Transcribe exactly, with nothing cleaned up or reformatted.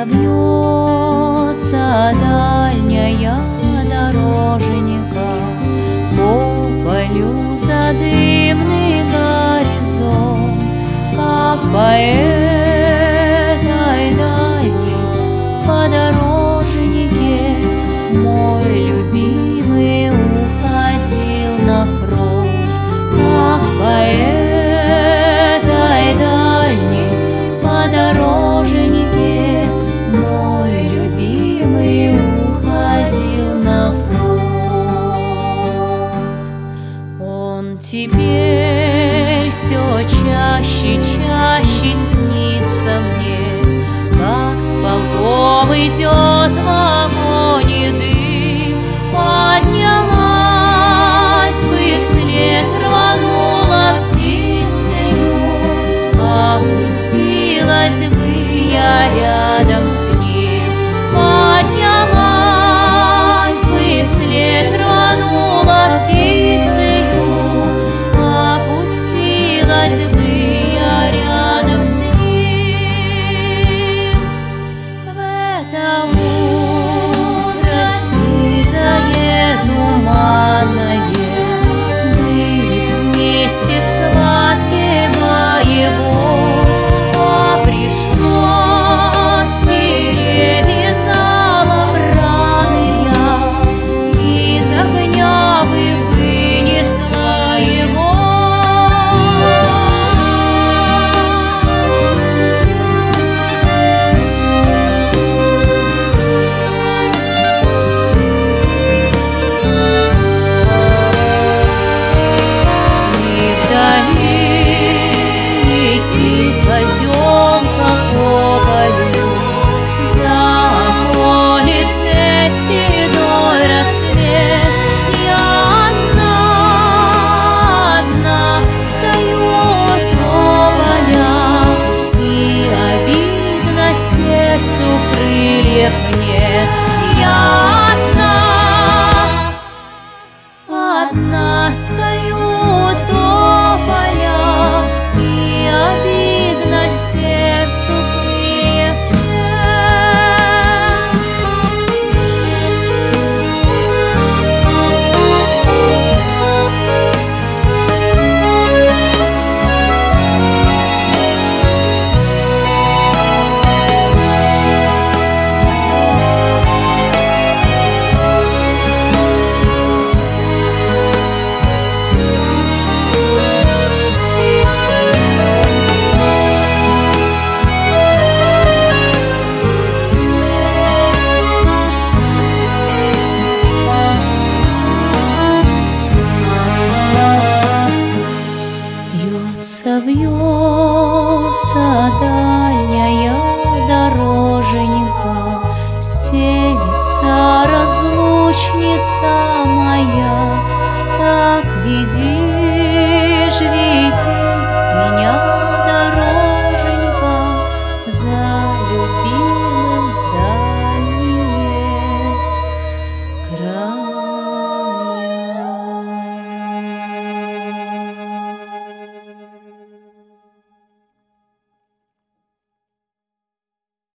вьется дальняя дороженька, по полю за дымный горизонт, как по этой дальней подорожнике мой любимый уходил на фронт, как по этой дальней подорожнике мой любимый уходил на фронт. Он теперь все чаще, чаще снится мне, как с полком идет в вагоне дым. Поднялась бы вслед, рванула птицею, опустилась бы я рядом с ним. Поднялась бы вслед, рванула птицею, опустилась бы я рядом с ним. В это утро сизое туманное были вместе в схватке боевой, а пришлось перевязала раны я, из огня бы вынесла его. Поземка по полю, за околице седой рассвет. Я одна, одна стою у тополя, и обидно сердцу крыльев нет. Я одна, одна стою у тополя, и обидно сердцу крыльев Вьется, вьется дальняя дороженька, стелится разлучница моя. Так веди ж, веди меня, дороженька, за любимым в дальние края.